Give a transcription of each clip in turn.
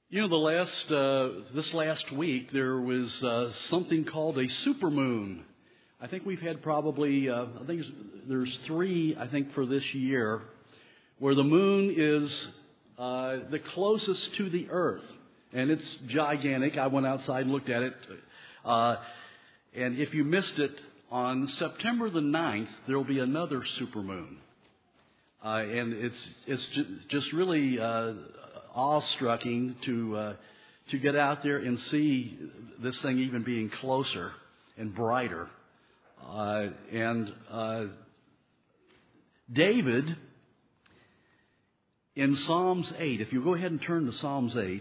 You know, this last week there was something called a supermoon. I think we've had probably there's three for this year where the moon is the closest to the Earth, and it's gigantic. I went outside and looked at it, and if you missed it, on September the 9th there will be another supermoon, and it's just really awe-striking to get out there and see this thing even being closer and brighter. David, in Psalms 8, if you go ahead and turn to Psalms 8,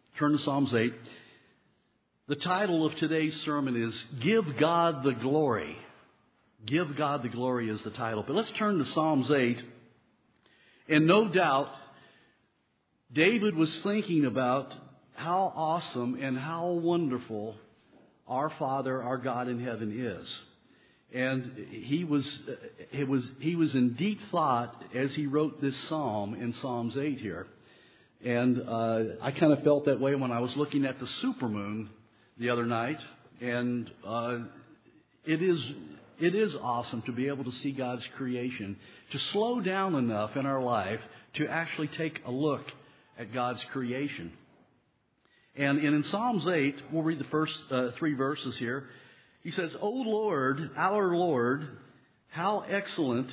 the title of today's sermon is Give God the Glory. Give God the Glory is the title. But let's turn to Psalms 8, and no doubt David was thinking about how awesome and how wonderful our Father, our God in heaven is. And he was in deep thought as he wrote this psalm in Psalms 8 here. And I kind of felt that way when I was looking at the supermoon the other night. And it is awesome to be able to see God's creation, to slow down enough in our life to actually take a look at God's creation. And in Psalms 8, we'll read the first three verses here. He says, O Lord, our Lord, how excellent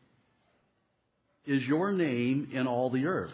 is your name in all the earth.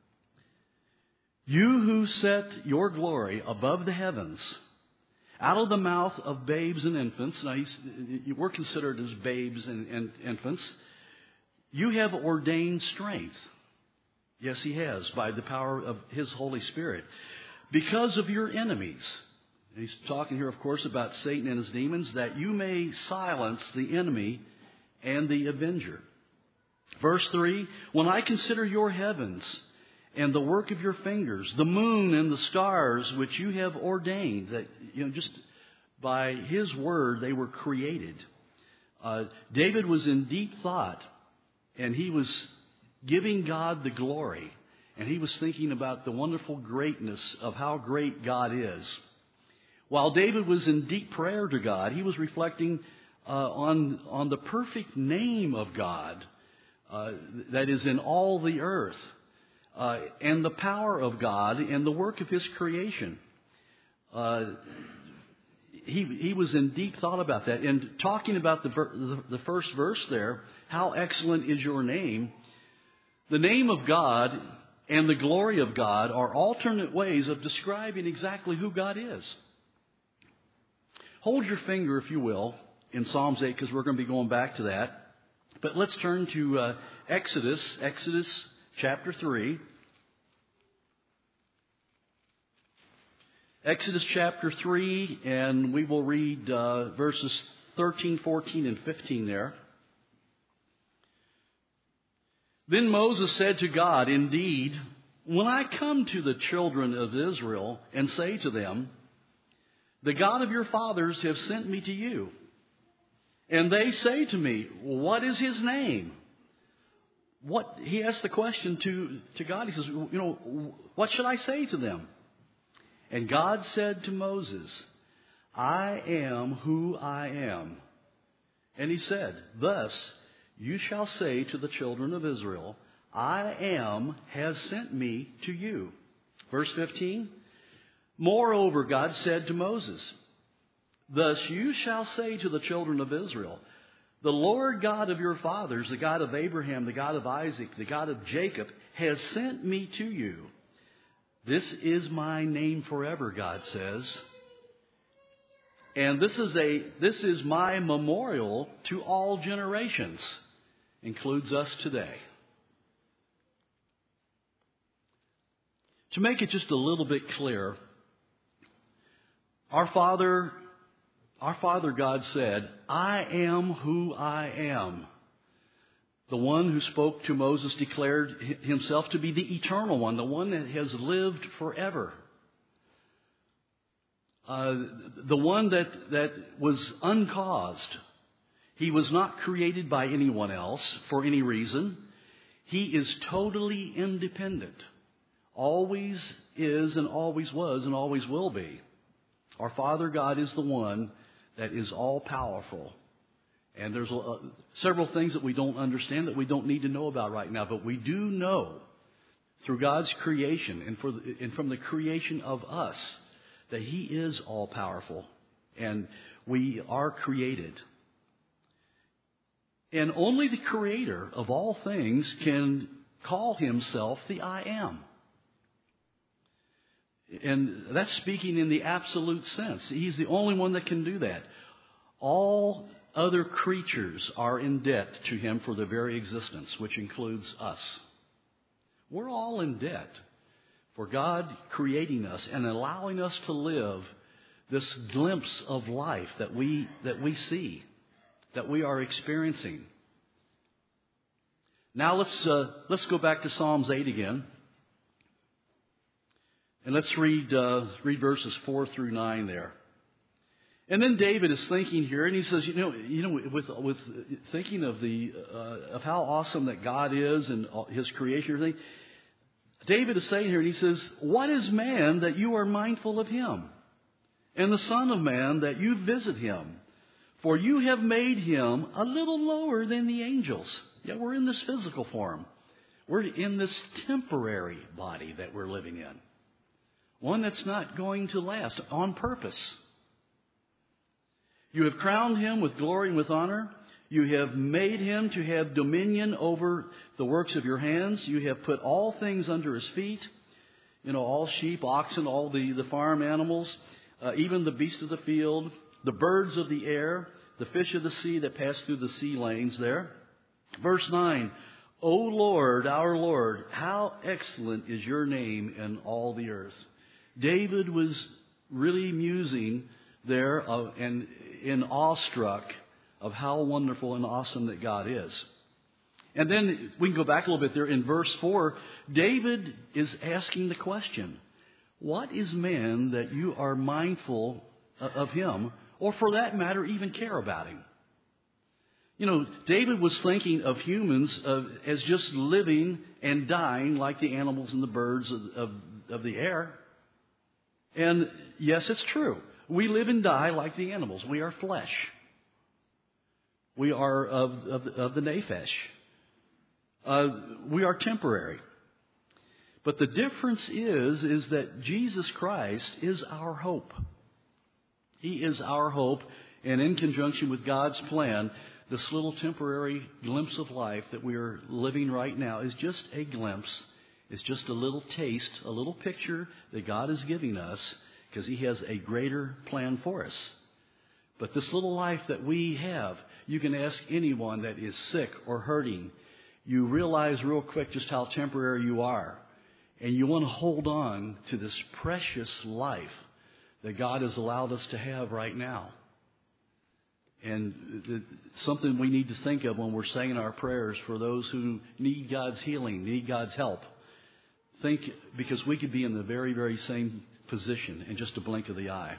You who set your glory above the heavens, out of the mouth of babes and infants. Now, we're considered as babes and infants. You have ordained strength. Yes, He has, by the power of His Holy Spirit. Because of your enemies. He's talking here, of course, about Satan and his demons, that you may silence the enemy and the avenger. Verse 3, when I consider your heavens and the work of your fingers, the moon and the stars which you have ordained, that, just by His word they were created. David was in deep thought, and he was giving God the glory. And he was thinking about the wonderful greatness of how great God is. While David was in deep prayer to God, he was reflecting on the perfect name of God that is in all the earth, and the power of God and the work of His creation. He was in deep thought about that. And talking about the first verse there, how excellent is your name. The name of God and the glory of God are alternate ways of describing exactly who God is. Hold your finger, if you will, in Psalms 8, because we're going to be going back to that. But let's turn to Exodus chapter 3. Exodus chapter 3, and we will read verses 13, 14, and 15 there. Then Moses said to God, indeed, when I come to the children of Israel and say to them, the God of your fathers have sent me to you, and they say to me, what is His name? He asked the question to God. He says, what should I say to them? And God said to Moses, I am who I am. And He said, thus you shall say to the children of Israel, I am has sent me to you. Verse 15, moreover, God said to Moses, thus you shall say to the children of Israel, the Lord God of your fathers, the God of Abraham, the God of Isaac, the God of Jacob, has sent me to you. This is my name forever, God says. And this is my memorial to all generations. Includes us today. To make it just a little bit clear, our Father God said, I am who I am. The one who spoke to Moses declared Himself to be the eternal one, the one that has lived forever. The one that was uncaused. He was not created by anyone else for any reason. He is totally independent. always is and always was and always will be. Our Father God is the one that is all-powerful. And there's several things that we don't understand, that we don't need to know about right now. But we do know through God's creation and from the creation of us that He is all-powerful. And we are created. And only the Creator of all things can call Himself the I Am. And that's speaking in the absolute sense. He's the only one that can do that. All other creatures are in debt to Him for their very existence, which includes us. We're all in debt for God creating us and allowing us to live this glimpse of life that we see, that we are experiencing. Now let's go back to Psalms 8 again. And let's read verses 4 through 9 there. And then David is thinking here, and he says, with thinking of how awesome that God is and His creation and everything, David is saying here, and he says, "What is man that you are mindful of him, and the Son of Man that you visit him? For you have made him a little lower than the angels." Yeah, we're in this physical form. We're in this temporary body that we're living in. One that's not going to last on purpose. You have crowned him with glory and with honor. You have made him to have dominion over the works of your hands. You have put all things under his feet. All sheep, oxen, all the farm animals, even the beasts of the field, the birds of the air, the fish of the sea that pass through the sea lanes there. Verse 9, "O Lord, our Lord, how excellent is your name in all the earth." David was really musing there and in awestruck of how wonderful and awesome that God is. And then we can go back a little bit there. In verse 4, David is asking the question, what is man that you are mindful of him, or for that matter, even care about him? David was thinking of humans as just living and dying like the animals and the birds of the air. And yes, it's true. We live and die like the animals. We are flesh. We are of the nephesh. We are temporary. But the difference is that Jesus Christ is our hope. He is our hope, and in conjunction with God's plan, this little temporary glimpse of life that we are living right now is just a glimpse. It's just a little taste, a little picture that God is giving us because He has a greater plan for us. But this little life that we have, you can ask anyone that is sick or hurting. You realize real quick just how temporary you are. And you want to hold on to this precious life that God has allowed us to have right now. And something we need to think of when we're saying our prayers for those who need God's healing, need God's help. Think, because we could be in the very, very same position in just a blink of the eye.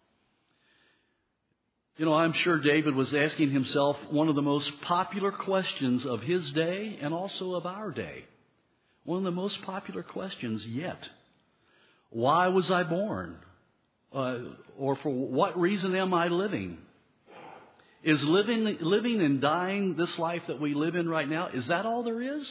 I'm sure David was asking himself one of the most popular questions of his day and also of our day. One of the most popular questions yet. Why was I born? Or for what reason am I living? Is living and dying, this life that we live in right now, is that all there is?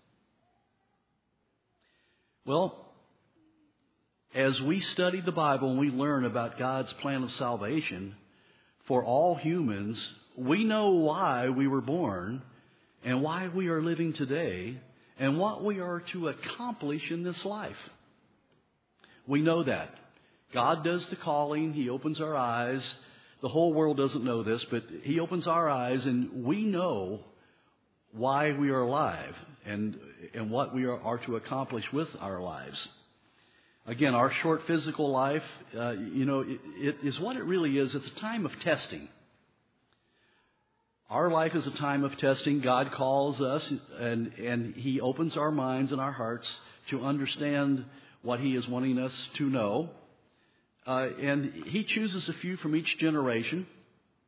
Well, as we study the Bible and we learn about God's plan of salvation for all humans, we know why we were born and why we are living today and what we are to accomplish in this life. We know that. God does the calling. He opens our eyes. The whole world doesn't know this, but He opens our eyes, and we know why we are alive and what we are to accomplish with our lives. Again, our short physical life, it is what it really is. It's a time of testing. Our life is a time of testing. God calls us, and He opens our minds and our hearts to understand what He is wanting us to know. And He chooses a few from each generation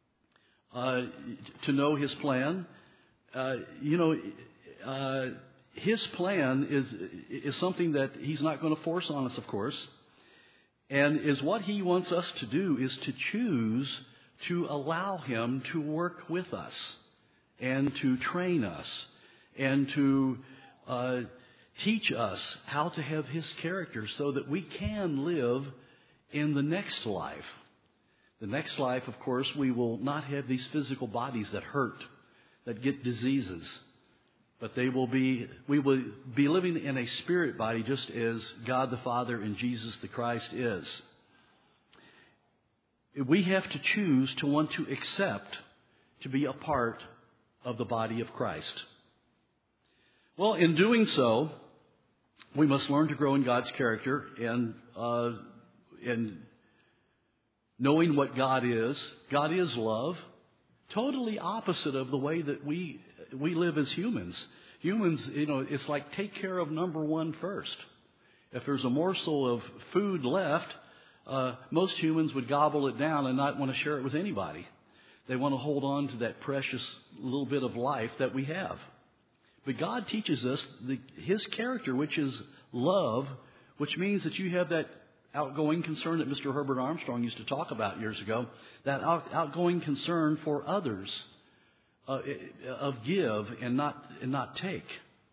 to know His plan. His plan is something that He's not going to force on us, of course. And is what He wants us to do is to choose to allow Him to work with us and to train us and to teach us how to have His character so that we can live in the next life. The next life, of course, we will not have these physical bodies that hurt, that get diseases. But we will be living in a spirit body just as God the Father and Jesus the Christ is. We have to choose to want to accept to be a part of the body of Christ. Well, in doing so, we must learn to grow in God's character and knowing what God is. God is love. Totally opposite of the way that we live as humans. Humans, it's like take care of number one first. If there's a morsel of food left, most humans would gobble it down and not want to share it with anybody. They want to hold on to that precious little bit of life that we have. But God teaches us His character, which is love, which means that you have that outgoing concern that Mr. Herbert Armstrong used to talk about years ago, that outgoing concern for others, of give and not take.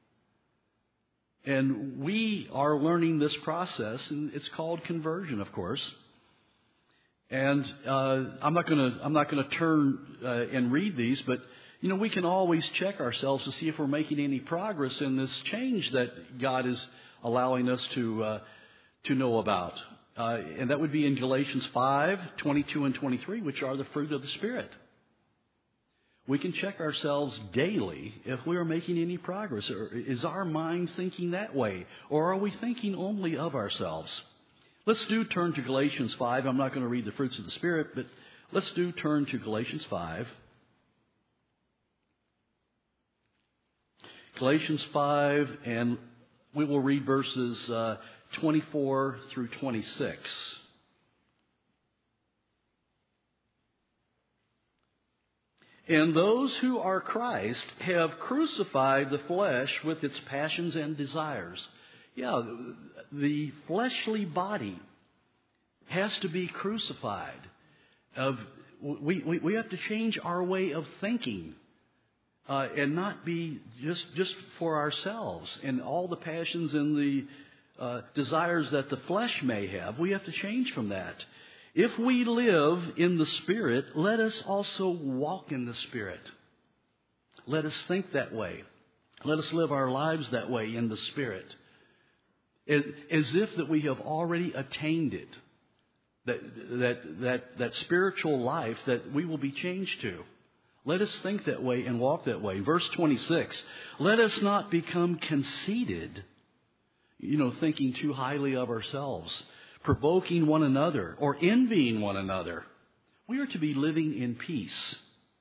And we are learning this process, and it's called conversion, of course. And I'm not going to turn and read these, but we can always check ourselves to see if we're making any progress in this change that God is allowing us to know about. And that would be in Galatians 5:22 and 23, which are the fruit of the Spirit. We can check ourselves daily if we are making any progress. Or is our mind thinking that way? Or are we thinking only of ourselves? Let's turn to Galatians 5. I'm not going to read the fruits of the Spirit, but let's turn to Galatians 5. Galatians 5, and we will read verses 24 through 26. And those who are Christ have crucified the flesh with its passions and desires. Yeah, the fleshly body has to be crucified. We have to change our way of thinking and not be just for ourselves and all the passions and the desires that the flesh may have. We have to change from that. If we live in the Spirit, let us also walk in the Spirit. Let us think that way. Let us live our lives that way in the Spirit. As if that we have already attained it. That spiritual life that we will be changed to. Let us think that way and walk that way. Verse 26, let us not become conceited, thinking too highly of ourselves, provoking one another or envying one another. We are to be living in peace.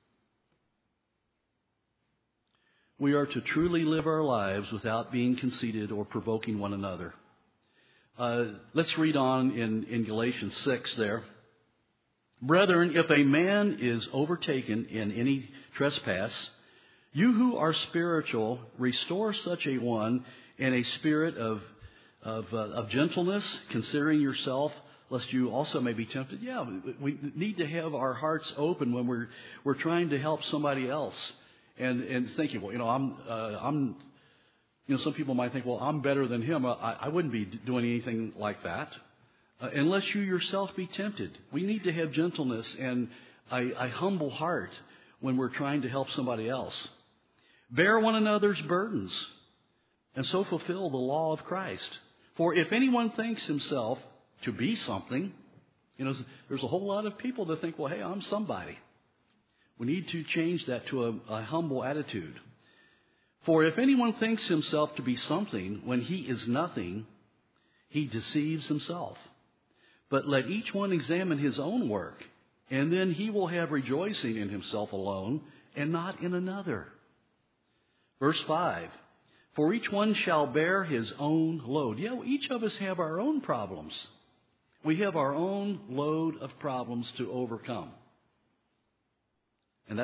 We are to truly live our lives without being conceited or provoking one another. Let's read on in Galatians 6 there. Brethren, if a man is overtaken in any trespass, you who are spiritual, restore such a one in a spirit of gentleness, considering yourself, lest you also may be tempted. Yeah, we need to have our hearts open when we're trying to help somebody else, and thinking, I'm some people might think, well, I'm better than him. I wouldn't be doing anything like that. Unless you yourself be tempted. We need to have gentleness and a humble heart when we're trying to help somebody else. Bear one another's burdens, and so fulfill the law of Christ. For if anyone thinks himself to be something, there's a whole lot of people that think, well, hey, I'm somebody. We need to change that to a humble attitude. For if anyone thinks himself to be something when he is nothing, he deceives himself. But let each one examine his own work, and then he will have rejoicing in himself alone and not in another. Verse 5, for each one shall bear his own load. Yeah, each of us have our own problems. We have our own load of problems to overcome. And that's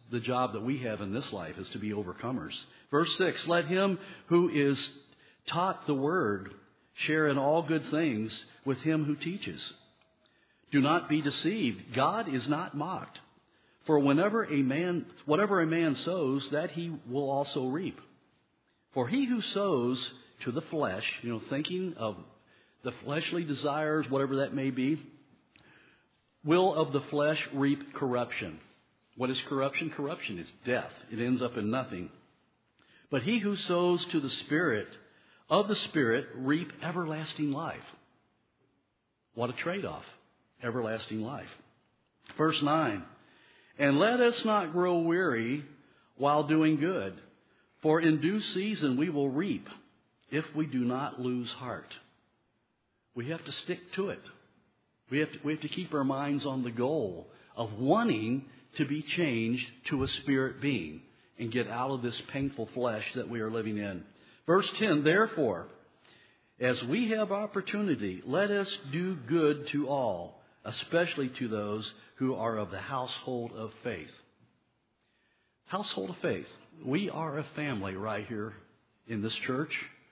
the job that we have in this life, is to be overcomers. Verse 6, let him who is taught the word share in all good things with him who teaches. Do not be deceived. God is not mocked. For whatever a man sows, that he will also reap. For he who sows to the flesh, thinking of the fleshly desires, whatever that may be, will of the flesh reap corruption. What is corruption? Corruption is death. It ends up in nothing. But he who sows to the Spirit, of the Spirit, reap everlasting life. What a trade-off. Everlasting life. Verse 9. And let us not grow weary while doing good, for in due season we will reap if we do not lose heart. We have to stick to it. We have to keep our minds on the goal of wanting to be changed to a spirit being and get out of this painful flesh that we are living in. Verse 10, therefore, as we have opportunity, let us do good to all, especially to those who are of the household of faith. Household of faith. We are a family right here in this church.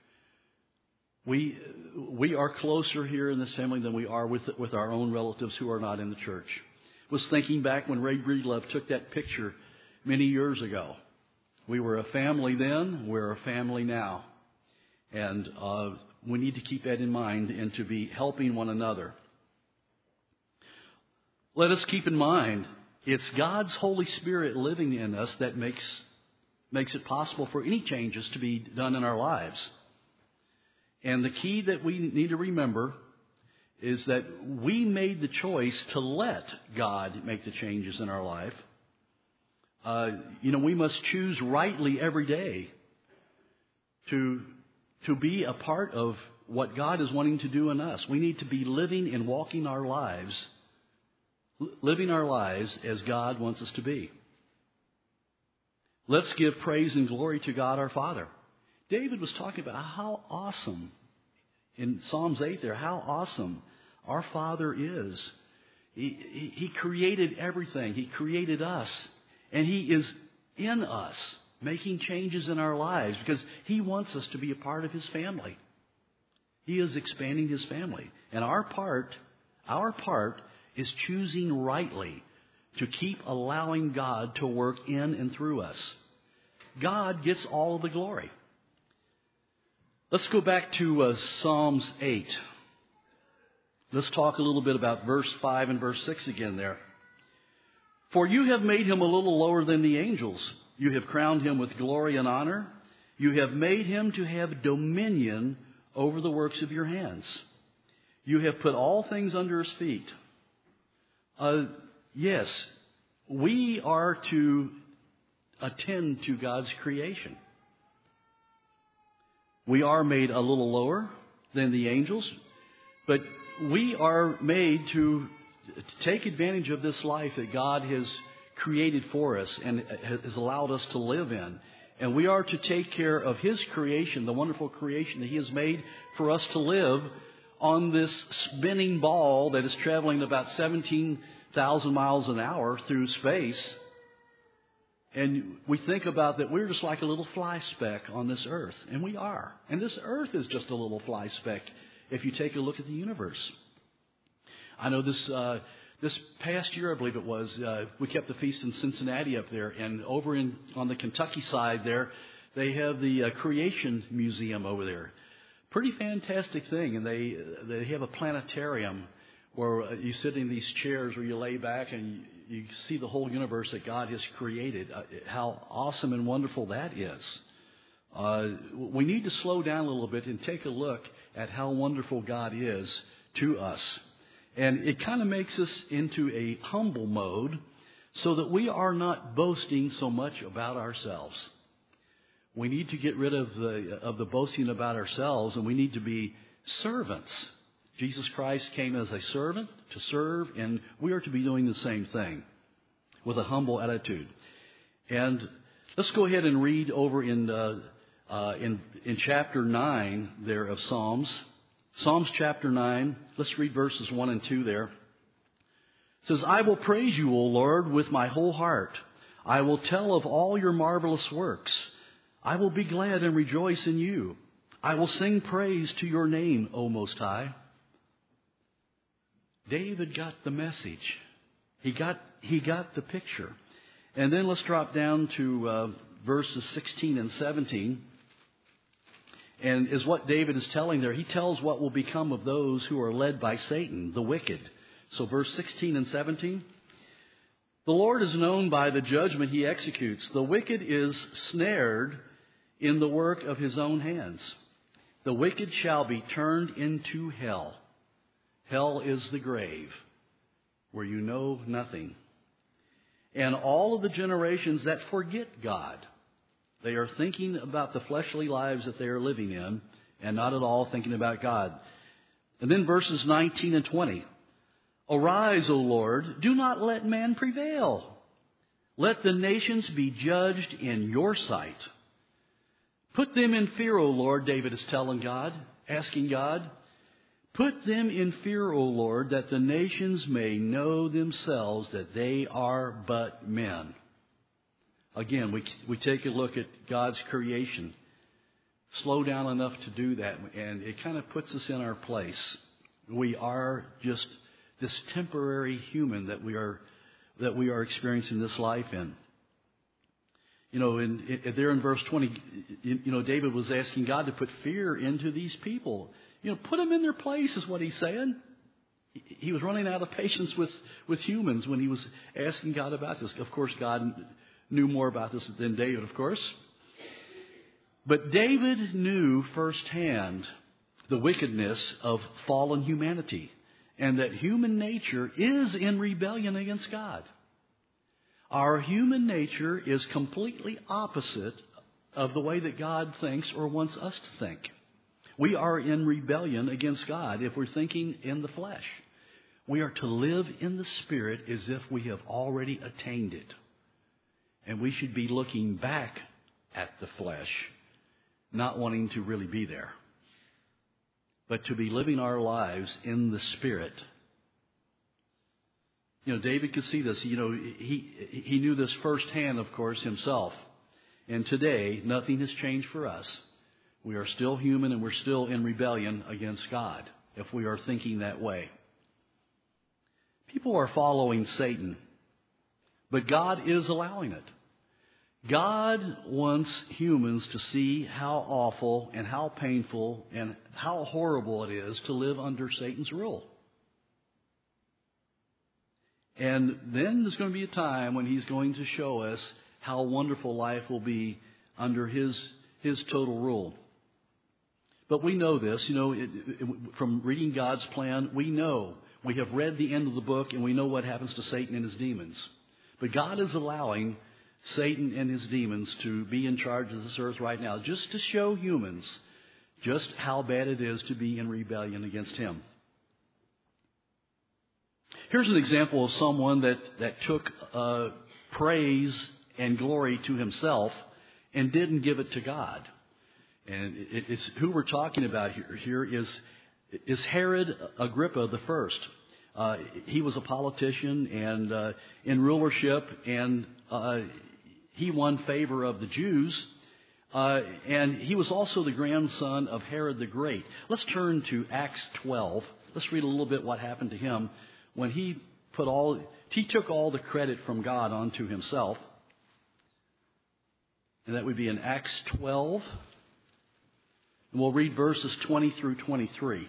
We are closer here in this family than we are with our own relatives who are not in the church. I was thinking back when Ray Breedlove took that picture many years ago. We were a family then, we're a family now. And we need to keep that in mind and to be helping one another. Let us keep in mind, it's God's Holy Spirit living in us that makes it possible for any changes to be done in our lives. And the key that we need to remember is that we made the choice to let God make the changes in our life. We must choose rightly every day to be a part of what God is wanting to do in us. We need to be living and walking our lives as God wants us to be. Let's give praise and glory to God our Father. David was talking about how awesome, in Psalms 8 there, how awesome our Father is. He created everything. He created us. And He is in us, making changes in our lives because He wants us to be a part of His family. He is expanding His family. And our part is choosing rightly to keep allowing God to work in and through us. God gets all of the glory. Let's go back to Psalms 8. Let's talk a little bit about verse 5 and verse 6 again there. For you have made him a little lower than the angels. You have crowned him with glory and honor. You have made him to have dominion over the works of your hands. You have put all things under his feet. Yes, we are to attend to God's creation. We are made a little lower than the angels, but we are made to take advantage of this life that God has created for us and has allowed us to live in. And we are to take care of His creation, the wonderful creation that He has made for us to live on this spinning ball that is traveling about 17,000 miles an hour through space. And we think about that we're just like a little fly speck on this earth. And we are. And this earth is just a little fly speck if you take a look at the universe. I know this past year, I believe it was, we kept the feast in Cincinnati up there. And over on the Kentucky side there, they have the Creation Museum over there. Pretty fantastic thing. And they have a planetarium where you sit in these chairs where you lay back and you see the whole universe that God has created. How awesome and wonderful that is. We need to slow down a little bit and take a look at how wonderful God is to us. And it kind of makes us into a humble mode so that we are not boasting so much about ourselves. We need to get rid of the boasting about ourselves, and we need to be servants. Jesus Christ came as a servant to serve, and we are to be doing the same thing with a humble attitude. And let's go ahead and read over in chapter 9 there of Psalms. Psalms chapter 9, let's read verses 1 and 2 there. It says, I will praise you, O Lord, with my whole heart. I will tell of all your marvelous works. I will be glad and rejoice in you. I will sing praise to your name, O Most High. David got the message. He got the picture. And then let's drop down to verses 16 and 17. And is what David is telling there. He tells what will become of those who are led by Satan, the wicked. So verse 16 and 17. The Lord is known by the judgment he executes. The wicked is snared in the work of his own hands. The wicked shall be turned into hell. Hell is the grave, where you know nothing. And all of the generations that forget God, they are thinking about the fleshly lives that they are living in and not at all thinking about God. And then verses 19 and 20. Arise, O Lord, do not let man prevail. Let the nations be judged in your sight. Put them in fear, O Lord, David is telling God, asking God. Put them in fear, O Lord, that the nations may know themselves that they are but men. Again, we take a look at God's creation. Slow down enough to do that, and it kind of puts us in our place. We are just this temporary human that we are experiencing this life in. You know, there in verse 20, you know, David was asking God to put fear into these people. You know, put them in their place is what he's saying. He was running out of patience with humans when he was asking God about this. Of course, God knew more about this than David, of course. But David knew firsthand the wickedness of fallen humanity and that human nature is in rebellion against God. Our human nature is completely opposite of the way that God thinks or wants us to think. We are in rebellion against God if we're thinking in the flesh. We are to live in the Spirit as if we have already attained it. And we should be looking back at the flesh, not wanting to really be there, but to be living our lives in the Spirit. You know, David could see this. You know, he knew this firsthand, of course, himself. And today, nothing has changed for us. We are still human and we're still in rebellion against God if we are thinking that way. People are following Satan, but God is allowing it. God wants humans to see how awful and how painful and how horrible it is to live under Satan's rule. And then there's going to be a time when he's going to show us how wonderful life will be under his total rule. But we know this, you know, from reading God's plan, we know. We have read the end of the book and we know what happens to Satan and his demons. But God is allowing Satan and his demons to be in charge of this earth right now, just to show humans just how bad it is to be in rebellion against him. Here's an example of someone that took praise and glory to himself and didn't give it to God. And it's who we're talking about here is Herod Agrippa the First. He was a politician and in rulership, and he won favor of the Jews. And he was also the grandson of Herod the Great. Let's turn to Acts 12. Let's read a little bit what happened to him when he took all the credit from God onto himself. And that would be in Acts 12. And we'll read verses 20 through 23.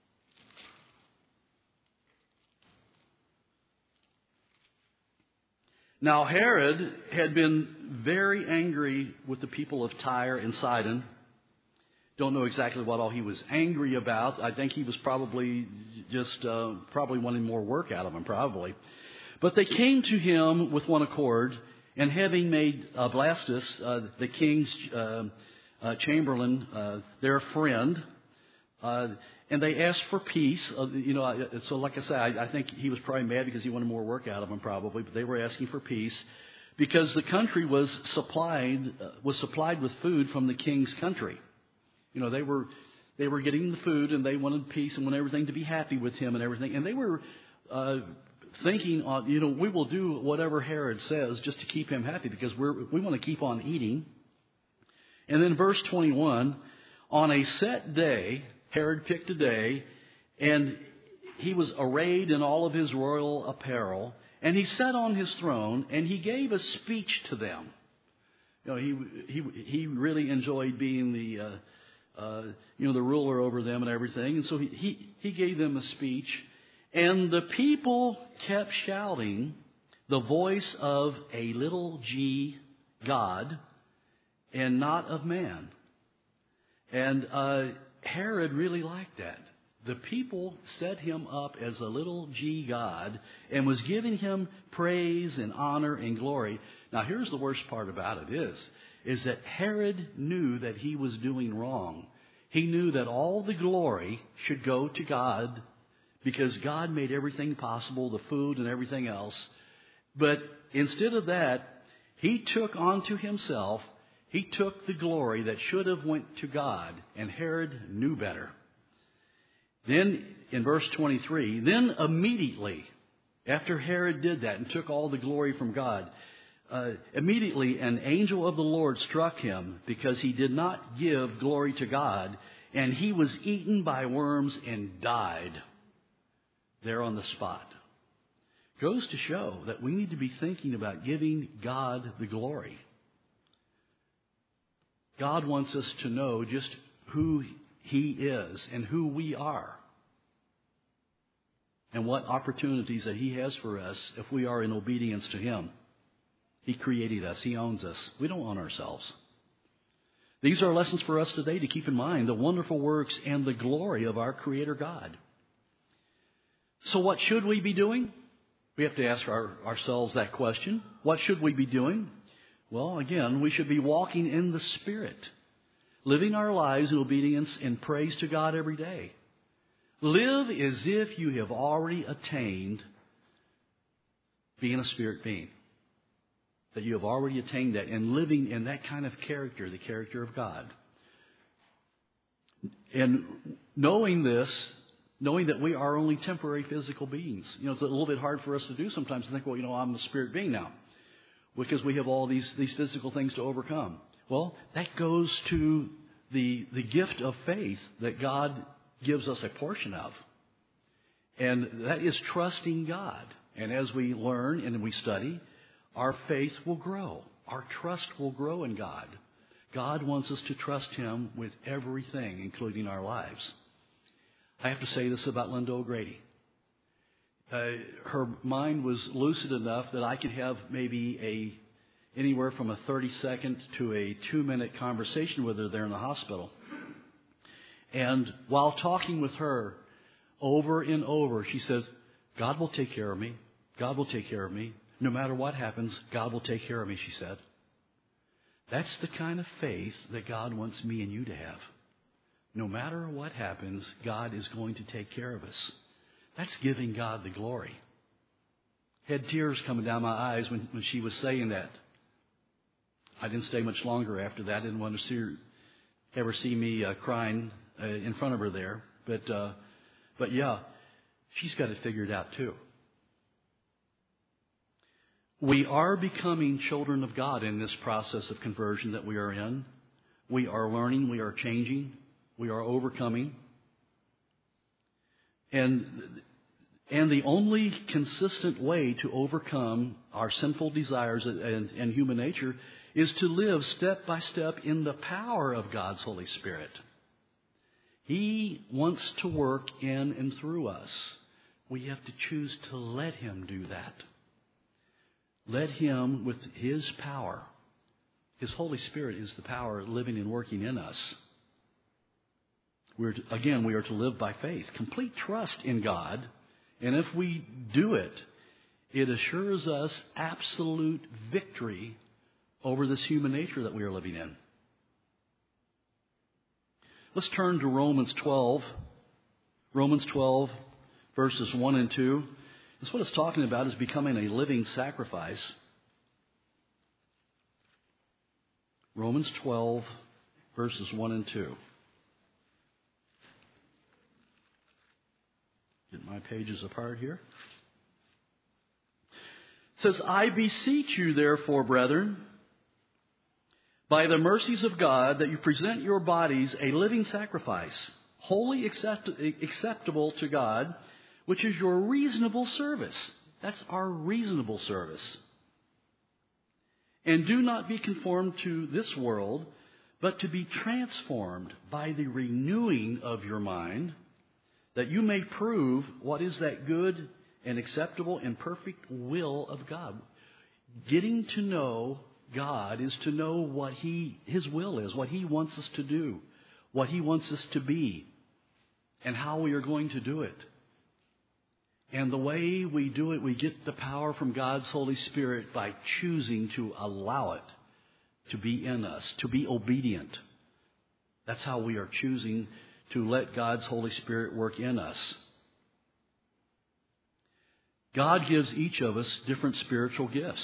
Now Herod had been very angry with the people of Tyre and Sidon. Don't know exactly what all he was angry about. I think he was probably just wanting more work out of them, probably. But they came to him with one accord, and having made Blastus, the king's chamberlain, their friend, and they asked for peace. So like I said, I think he was probably mad because he wanted more work out of them, probably. But they were asking for peace because the country was supplied with food from the king's country. You know, they were getting the food, and they wanted peace and wanted everything to be happy with him and everything. And they were thinking on, we will do whatever Herod says just to keep him happy because we want to keep on eating. And then verse 21, on a set day, Herod picked a day, and he was arrayed in all of his royal apparel, and he sat on his throne, and he gave a speech to them. He really enjoyed being the ruler over them and everything, and so he gave them a speech, and the people kept shouting, the voice of a little g God, and not of man. And Herod really liked that. The people set him up as a little g God and was giving him praise and honor and glory. Now, here's the worst part about it is that Herod knew that he was doing wrong. He knew that all the glory should go to God because God made everything possible, the food and everything else. But instead of that, he took onto himself, he took the glory that should have went to God, and Herod knew better. Then, in verse 23, then immediately, after Herod did that and took all the glory from God, immediately an angel of the Lord struck him because he did not give glory to God, and he was eaten by worms and died there on the spot. Goes to show that we need to be thinking about giving God the glory. God wants us to know just who He is and who we are, and what opportunities that He has for us if we are in obedience to Him. He created us. He owns us. We don't own ourselves. These are lessons for us today to keep in mind, the wonderful works and the glory of our Creator God. So what should we be doing? We have to ask ourselves that question. What should we be doing? Well, again, we should be walking in the Spirit, living our lives in obedience and praise to God every day. Live as if you have already attained being a spirit being. That you have already attained that and living in that kind of character, the character of God. And knowing this, knowing that we are only temporary physical beings. It's a little bit hard for us to do sometimes to think, well, I'm a spirit being now, because we have all these physical things to overcome. Well, that goes to the gift of faith that God gives us a portion of. And that is trusting God. And as we learn and we study, our faith will grow. Our trust will grow in God. God wants us to trust Him with everything, including our lives. I have to say this about Linda O'Grady. Her mind was lucid enough that I could have maybe anywhere from a 30-second to a 2-minute conversation with her there in the hospital. And while talking with her over and over, she says, God will take care of me. God will take care of me. No matter what happens, God will take care of me, she said. That's the kind of faith that God wants me and you to have. No matter what happens, God is going to take care of us. That's giving God the glory. Had tears coming down my eyes when she was saying that. I didn't stay much longer after that. I didn't want to ever see me crying in front of her there. But yeah, she's got it figured out too. We are becoming children of God in this process of conversion that we are in. We are learning. We are changing. We are overcoming. And the only consistent way to overcome our sinful desires and human nature is to live step by step in the power of God's Holy Spirit. He wants to work in and through us. We have to choose to let Him do that. Let Him, with His power, His Holy Spirit is the power living and working in us. We are to live by faith, complete trust in God. And if we do it, it assures us absolute victory over this human nature that we are living in. Let's turn to Romans 12. Romans 12, verses 1 and 2. That's what it's talking about, is becoming a living sacrifice. Romans 12, verses 1 and 2. Get my pages apart here. It says, I beseech you, therefore, brethren, by the mercies of God, that you present your bodies a living sacrifice, wholly acceptable to God, which is your reasonable service. That's our reasonable service. And do not be conformed to this world, but to be transformed by the renewing of your mind, that you may prove what is that good and acceptable and perfect will of God. Getting to know God is to know what His will is, what He wants us to do, what He wants us to be, and how we are going to do it. And the way we do it, we get the power from God's Holy Spirit by choosing to allow it to be in us, to be obedient. That's how we are choosing to let God's Holy Spirit work in us. God gives each of us different spiritual gifts.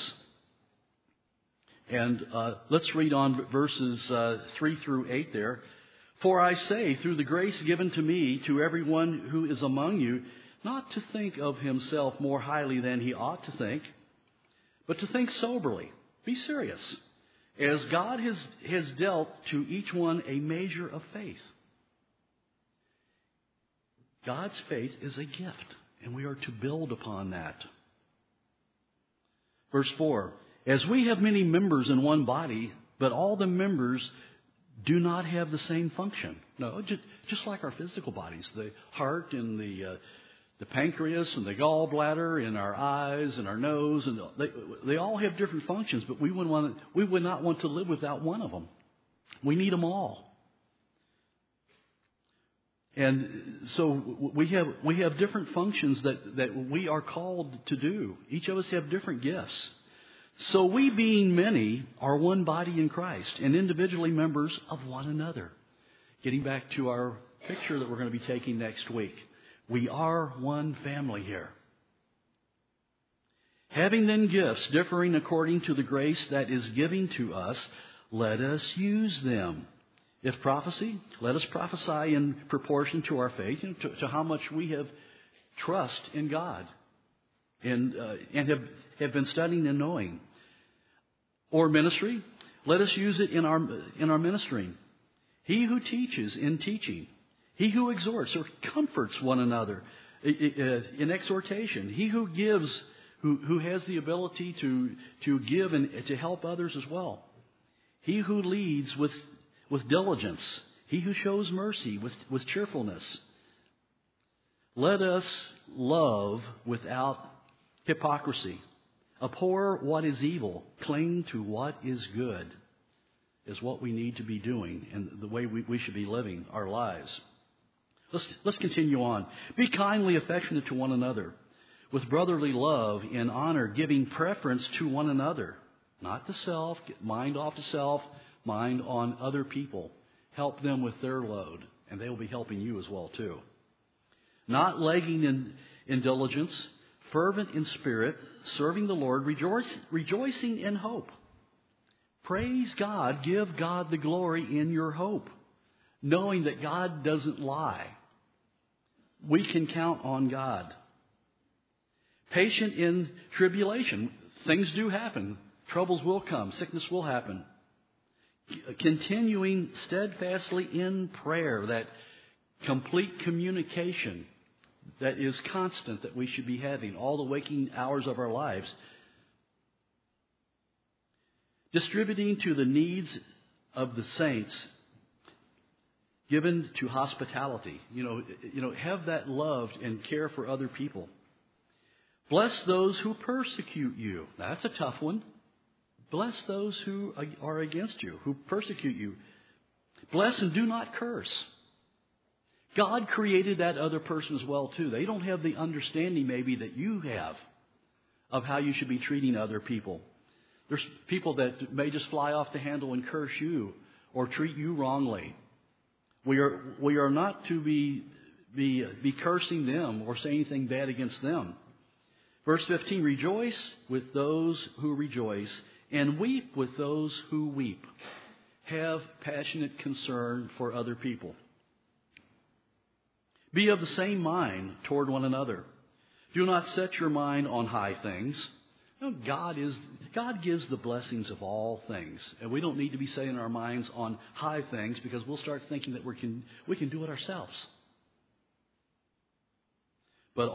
And let's read on verses 3 through 8 there. For I say, through the grace given to me, to everyone who is among you, not to think of himself more highly than he ought to think, but to think soberly. Be serious, as God has dealt to each one a measure of faith. God's faith is a gift, and we are to build upon that. Verse 4, as we have many members in one body, but all the members do not have the same function. No, just like our physical bodies, the heart and the pancreas and the gallbladder and our eyes and our nose, and they all have different functions, but we would not want to live without one of them. We need them all. And so we have different functions that we are called to do. Each of us have different gifts. So we, being many, are one body in Christ and individually members of one another. Getting back to our picture that we're going to be taking next week. We are one family here. Having then gifts differing according to the grace that is given to us, let us use them. If prophecy, let us prophesy in proportion to our faith, to how much we have trust in God and have been studying and knowing. Or ministry, let us use it in our ministering. He who teaches in teaching. He who exhorts or comforts one another in exhortation. He who gives, who has the ability to give and to help others as well. He who leads with diligence. He who shows mercy with cheerfulness. Let us love without hypocrisy. Abhor what is evil. Cling to what is good, is what we need to be doing and the way we should be living our lives. Let's continue on. Be kindly affectionate to one another, with brotherly love and honor, giving preference to one another. Not to self, get mind off to self, mind on other people. Help them with their load, and they will be helping you as well too. Not lagging in diligence, fervent in spirit, serving the Lord, rejoicing in hope. Praise God, give God the glory in your hope, knowing that God doesn't lie. We can count on God. Patient in tribulation. Things do happen. Troubles will come. Sickness will happen. Continuing steadfastly in prayer, that complete communication that is constant that we should be having all the waking hours of our lives. Distributing to the needs of the saints, given to hospitality. Have that love and care for other people. Bless those who persecute you. Now, that's a tough one. Bless those who are against you, who persecute you. Bless and do not curse. God created that other person as well too. They don't have the understanding maybe that you have of how you should be treating other people. There's people that may just fly off the handle and curse you or treat you wrongly. We are not to be cursing them or say anything bad against them. Verse 15, rejoice with those who rejoice and weep with those who weep. Have passionate concern for other people. Be of the same mind toward one another. Do not set your mind on high things, God gives the blessings of all things. And we don't need to be setting our minds on high things because we'll start thinking that we can do it ourselves. But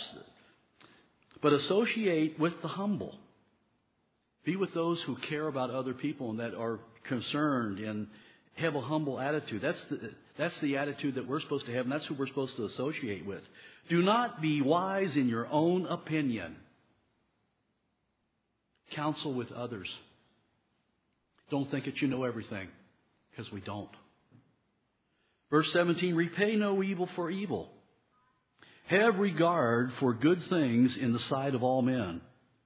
associate with the humble. Be with those who care about other people and that are concerned and have a humble attitude. That's the attitude that we're supposed to have, and that's who we're supposed to associate with. Do not be wise in your own opinion. Counsel with others. Don't think that you know everything, because we don't. Verse 17, repay no evil for evil. Have regard for good things in the sight of all men.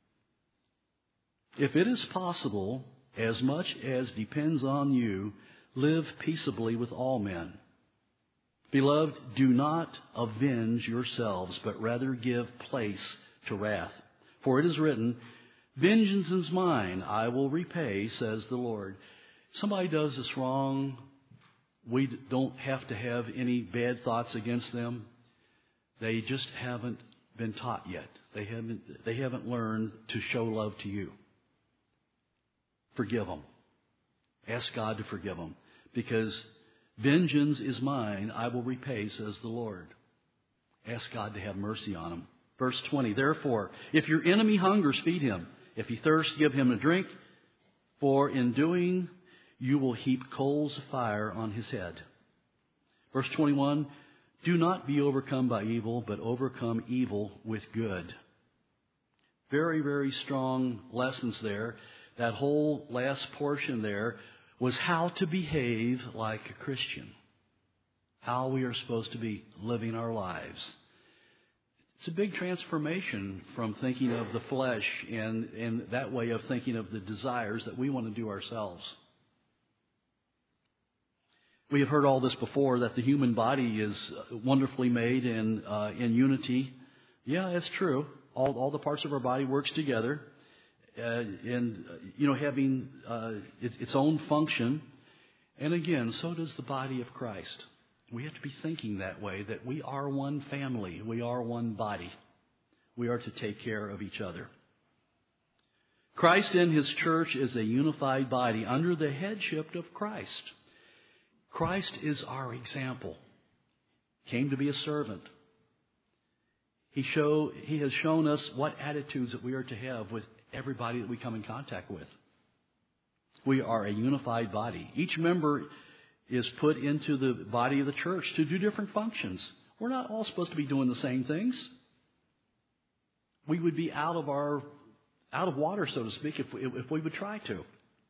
If it is possible, as much as depends on you, live peaceably with all men. Beloved, do not avenge yourselves, but rather give place to wrath. For it is written, vengeance is mine, I will repay, says the Lord. Somebody does us wrong, we don't have to have any bad thoughts against them. They just haven't been taught yet. They haven't learned to show love to you. Forgive them. Ask God to forgive them. Because vengeance is mine, I will repay, says the Lord. Ask God to have mercy on them. Verse 20, therefore, if your enemy hungers, feed him. If he thirsts, give him a drink. For in doing, you will heap coals of fire on his head. Verse 21, do not be overcome by evil, but overcome evil with good. Very, very strong lessons there. That whole last portion there was how to behave like a Christian. How we are supposed to be living our lives. It's a big transformation from thinking of the flesh and that way of thinking of the desires that we want to do ourselves. We have heard all this before, that the human body is wonderfully made in unity. Yeah, that's true. All the parts of our body works together. And having its own function. And again, so does the body of Christ. We have to be thinking that way, that we are one family. We are one body. We are to take care of each other. Christ and His church is a unified body under the headship of Christ. Christ is our example. Came to be a servant. He has shown us what attitudes that we are to have with everybody that we come in contact with. We are a unified body. Each member is put into the body of the church to do different functions. We're not all supposed to be doing the same things. We would be out of water, so to speak, if we would try to.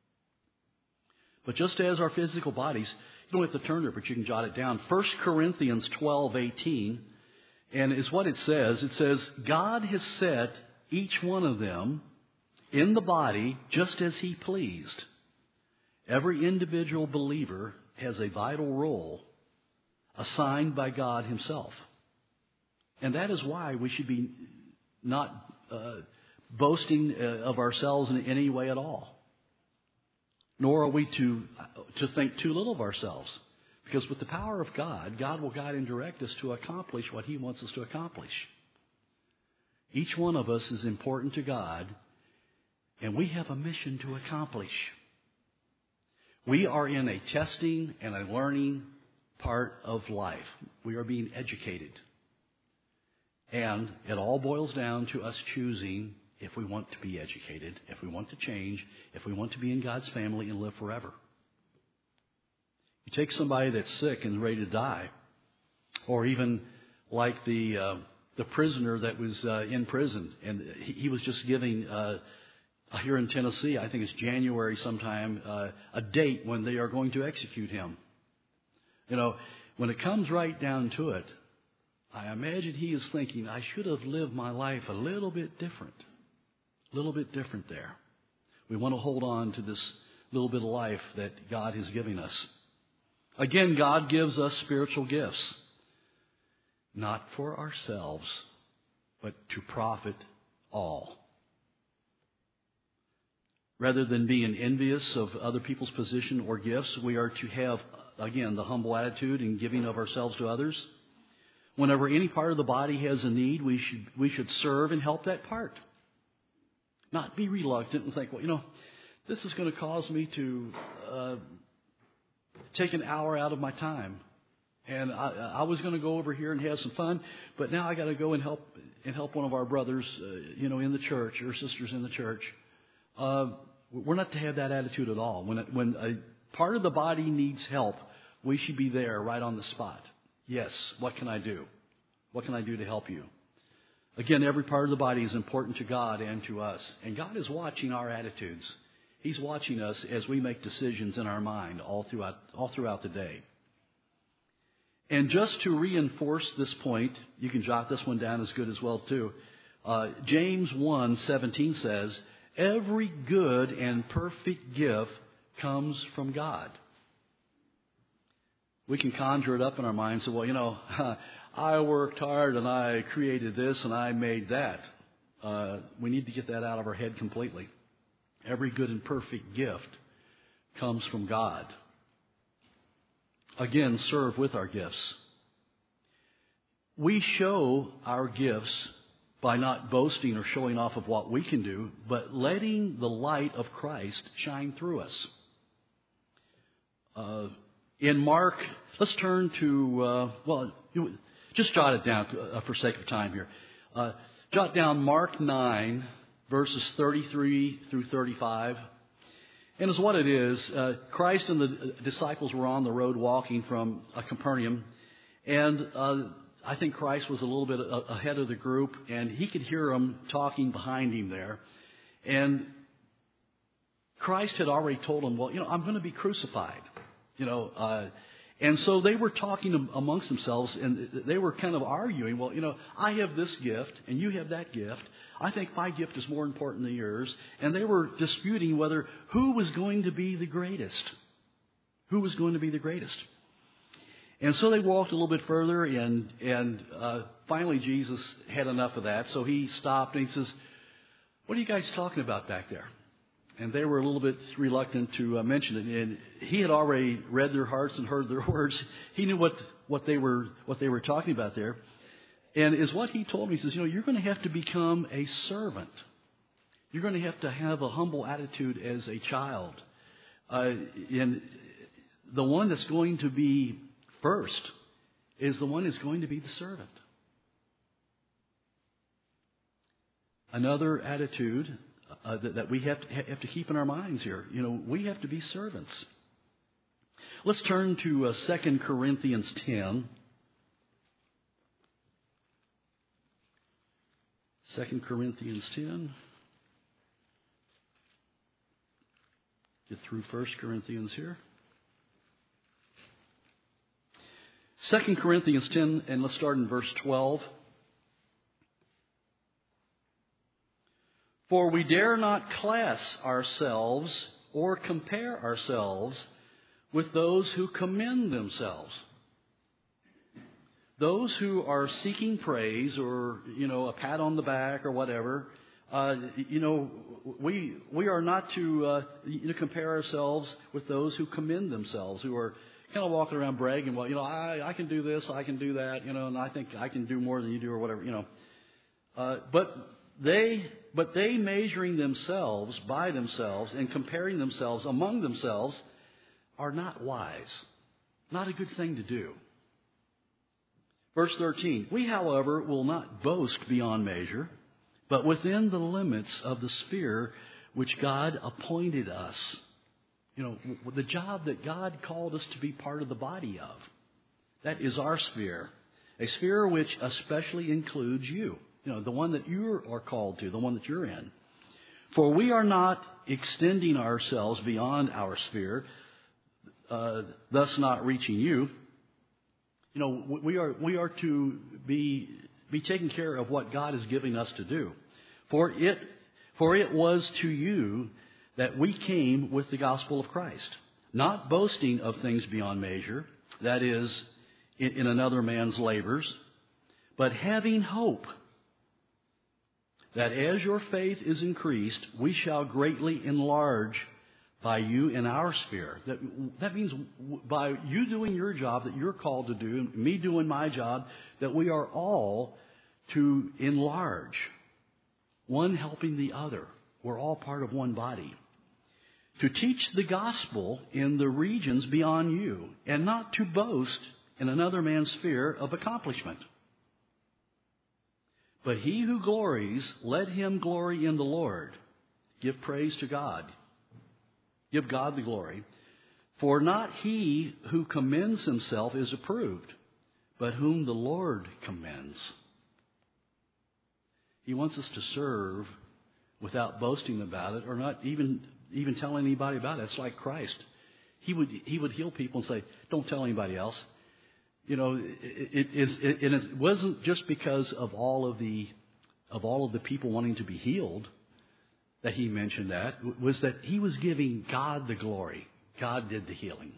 But just as our physical bodies, you don't have to turn there, but you can jot it down. 1 Corinthians 12:18, and is what it says. It says, God has set each one of them in the body just as He pleased. Every individual believer has a vital role assigned by God Himself. And that is why we should be not boasting of ourselves in any way at all. Nor are we to think too little of ourselves. Because with the power of God, God will guide and direct us to accomplish what He wants us to accomplish. Each one of us is important to God, and we have a mission to accomplish. We are in a testing and a learning part of life. We are being educated. And it all boils down to us choosing if we want to be educated, if we want to change, if we want to be in God's family and live forever. You take somebody that's sick and ready to die, or even like the prisoner that was in prison, and he was just giving here in Tennessee, I think it's January sometime, a date when they are going to execute him. When it comes right down to it, I imagine he is thinking, I should have lived my life a little bit different. A little bit different there. We want to hold on to this little bit of life that God is giving us. Again, God gives us spiritual gifts. Not for ourselves, but to profit all. Rather than being envious of other people's position or gifts, we are to have, again, the humble attitude in giving of ourselves to others. Whenever any part of the body has a need, we should serve and help that part. Not be reluctant and think, well, this is going to cause me to take an hour out of my time. And I was going to go over here and have some fun, but now I got to go and help one of our brothers, in the church or sisters in the church. We're not to have that attitude at all. When a part of the body needs help, we should be there right on the spot. Yes, what can I do? What can I do to help you? Again, every part of the body is important to God and to us. And God is watching our attitudes. He's watching us as we make decisions in our mind all throughout the day. And just to reinforce this point, you can jot this one down as good as well too. James 1:17 says, "Every good and perfect gift comes from God." We can conjure it up in our minds and say, well, I worked hard and I created this and I made that. We need to get that out of our head completely. Every good and perfect gift comes from God. Again, serve with our gifts. We show our gifts by not boasting or showing off of what we can do, but letting the light of Christ shine through us. In Mark, let's turn to, just jot it down for sake of time here. Jot down Mark 9, verses 33 through 35. And as what it is, Christ and the disciples were on the road walking from Capernaum. And I think Christ was a little bit ahead of the group. And he could hear them talking behind him there. And Christ had already told them, I'm going to be crucified. And so they were talking amongst themselves, and they were kind of arguing, I have this gift, and you have that gift. I think my gift is more important than yours. And they were disputing who was going to be the greatest. Who was going to be the greatest. And so they walked a little bit further, and finally Jesus had enough of that. So he stopped, and he says, "What are you guys talking about back there?" And they were a little bit reluctant to mention it. And he had already read their hearts and heard their words. He knew what they were talking about there. And is what he told me. He says, you're going to have to become a servant. You're going to have a humble attitude as a child. And the one that's going to be first is the one who's going to be the servant. Another attitude that we have to keep in our minds here. We have to be servants. Let's turn to 2 Corinthians 10. 2 Corinthians 10. Get through 1 Corinthians here. 2 Corinthians 10, and let's start in verse 12. "For we dare not class ourselves or compare ourselves with those who commend themselves." Those who are seeking praise or, a pat on the back or whatever, we are not to compare ourselves with those who commend themselves, who are kind of walking around bragging, I can do this, I can do that, and I think I can do more than you do or whatever, But they measuring themselves by themselves and comparing themselves among themselves are not wise. Not a good thing to do. Verse 13, "We, however, will not boast beyond measure, but within the limits of the sphere which God appointed us." The job that God called us to be part of the body of. That is our sphere. A sphere which especially includes you. The one that you are called to, the one that you're in. "For we are not extending ourselves beyond our sphere, thus not reaching you." We are to be taking care of what God is giving us to do. For it was to you that we came with the gospel of Christ, not boasting of things beyond measure, that is, in another man's labors, but having hope that as your faith is increased, we shall greatly enlarge by you in our sphere. That means by you doing your job that you're called to do, and me doing my job, that we are all to enlarge, one helping the other. We're all part of one body. To teach the gospel in the regions beyond you, and not to boast in another man's sphere of accomplishment. But he who glories, let him glory in the Lord. Give praise to God. Give God the glory. For not he who commends himself is approved, but whom the Lord commends. He wants us to serve without boasting about it, or not even telling anybody about it. It's like Christ. He would heal people and say, "Don't tell anybody else." You know, it wasn't just because of all of the people wanting to be healed that he mentioned that. It was that he was giving God the glory. God did the healing.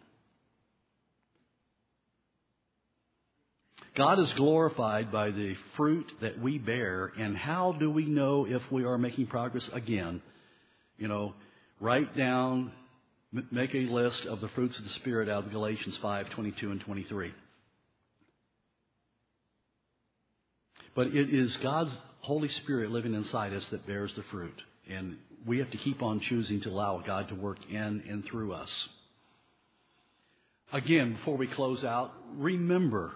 God is glorified by the fruit that we bear. And how do we know if we are making progress? Again, write down, make a list of the fruits of the Spirit out of Galatians 5:22 and 23. But it is God's Holy Spirit living inside us that bears the fruit. And we have to keep on choosing to allow God to work in and through us. Again, before we close out, remember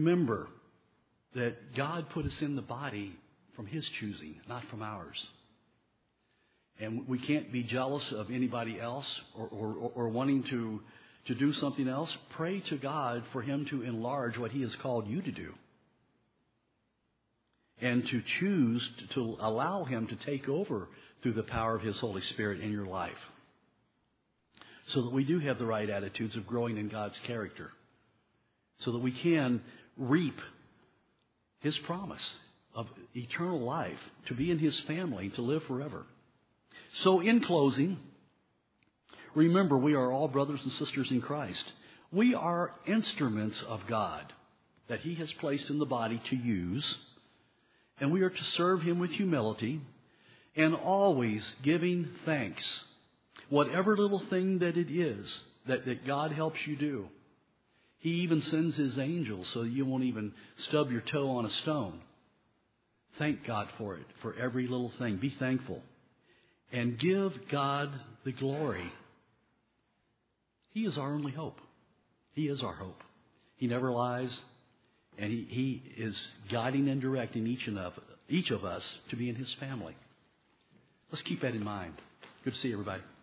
that God put us in the body from His choosing, not from ours. And we can't be jealous of anybody else or wanting to do something else. Pray to God for Him to enlarge what He has called you to do. And to choose to allow Him to take over through the power of His Holy Spirit in your life. So that we do have the right attitudes of growing in God's character. So that we can reap His promise of eternal life, to be in His family, to live forever. So in closing, remember we are all brothers and sisters in Christ. We are instruments of God that He has placed in the body to use. And we are to serve Him with humility and always giving thanks. Whatever little thing that it is that God helps you do. He even sends His angels so you won't even stub your toe on a stone. Thank God for it, for every little thing. Be thankful. And give God the glory. He is our only hope. He is our hope. He never lies. And he is guiding and directing each of us to be in His family. Let's keep that in mind. Good to see everybody.